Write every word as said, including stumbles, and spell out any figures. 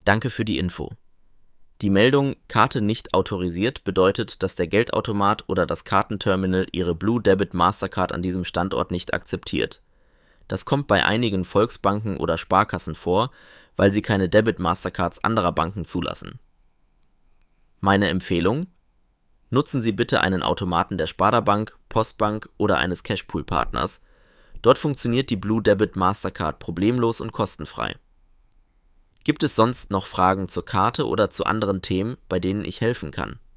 Danke für die Info. Die Meldung Karte nicht autorisiert bedeutet, dass der Geldautomat oder das Kartenterminal Ihre Blue Debit Mastercard an diesem Standort nicht akzeptiert. Das kommt bei einigen Volksbanken oder Sparkassen vor, weil sie keine Debit Mastercards anderer Banken zulassen. Meine Empfehlung: Nutzen Sie bitte einen Automaten der Sparda-Bank, Postbank oder eines Cashpool-Partners. Dort funktioniert die Blue Debit Mastercard problemlos und kostenfrei. Gibt es sonst noch Fragen zur Karte oder zu anderen Themen, bei denen ich helfen kann?